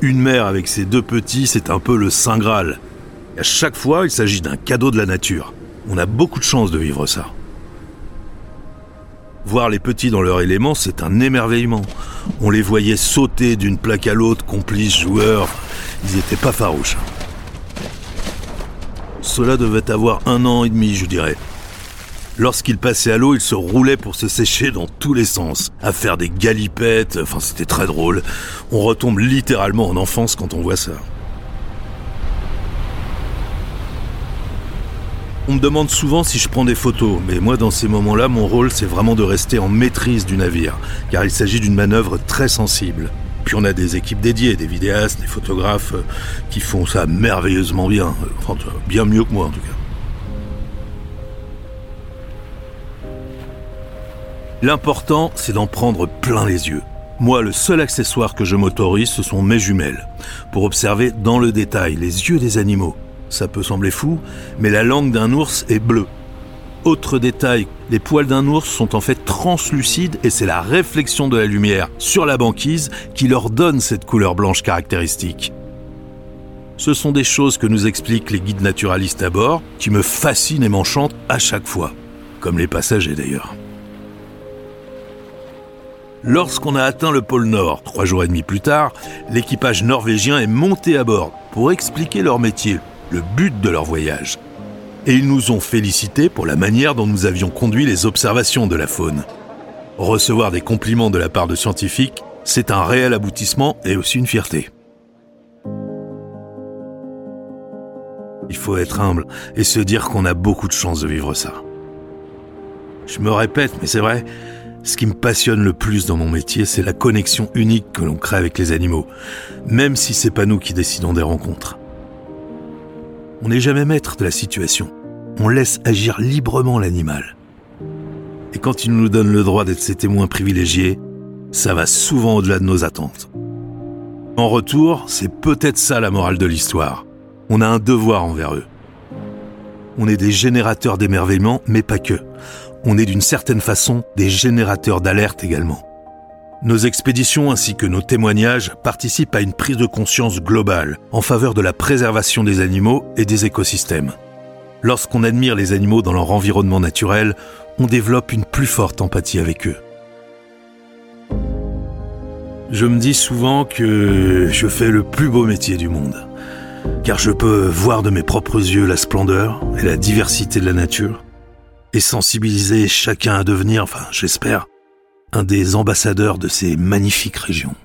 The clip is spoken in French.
Une mère avec ses 2 petits, c'est un peu le Saint Graal. Et à chaque fois, il s'agit d'un cadeau de la nature. On a beaucoup de chance de vivre ça. Voir les petits dans leur élément, c'est un émerveillement. On les voyait sauter d'une plaque à l'autre, complices, joueurs. Ils étaient pas farouches. Cela devait avoir 1 an et demi, je dirais. Lorsqu'ils passaient à l'eau, ils se roulaient pour se sécher dans tous les sens, à faire des galipettes, enfin c'était très drôle. On retombe littéralement en enfance quand on voit ça. On me demande souvent si je prends des photos, mais moi dans ces moments-là, mon rôle c'est vraiment de rester en maîtrise du navire, car il s'agit d'une manœuvre très sensible. Puis on a des équipes dédiées, des vidéastes, des photographes qui font ça merveilleusement bien, enfin bien mieux que moi en tout cas. L'important, c'est d'en prendre plein les yeux. Moi, le seul accessoire que je m'autorise, ce sont mes jumelles, pour observer dans le détail les yeux des animaux. Ça peut sembler fou, mais la langue d'un ours est bleue. Autre détail, les poils d'un ours sont en fait translucides et c'est la réflexion de la lumière sur la banquise qui leur donne cette couleur blanche caractéristique. Ce sont des choses que nous expliquent les guides naturalistes à bord, qui me fascinent et m'enchantent à chaque fois, comme les passagers d'ailleurs. Lorsqu'on a atteint le pôle Nord, 3 jours et demi plus tard, l'équipage norvégien est monté à bord pour expliquer leur métier, le but de leur voyage. Et ils nous ont félicités pour la manière dont nous avions conduit les observations de la faune. Recevoir des compliments de la part de scientifiques, c'est un réel aboutissement et aussi une fierté. Il faut être humble et se dire qu'on a beaucoup de chance de vivre ça. Je me répète, mais c'est vrai, ce qui me passionne le plus dans mon métier, c'est la connexion unique que l'on crée avec les animaux, même si c'est pas nous qui décidons des rencontres. On n'est jamais maître de la situation. On laisse agir librement l'animal. Et quand il nous donne le droit d'être ses témoins privilégiés, ça va souvent au-delà de nos attentes. En retour, c'est peut-être ça la morale de l'histoire. On a un devoir envers eux. On est des générateurs d'émerveillement, mais pas que. On est d'une certaine façon des générateurs d'alerte également. Nos expéditions ainsi que nos témoignages participent à une prise de conscience globale en faveur de la préservation des animaux et des écosystèmes. Lorsqu'on admire les animaux dans leur environnement naturel, on développe une plus forte empathie avec eux. Je me dis souvent que je fais le plus beau métier du monde, car je peux voir de mes propres yeux la splendeur et la diversité de la nature et sensibiliser chacun à devenir, j'espère, un des ambassadeurs de ces magnifiques régions.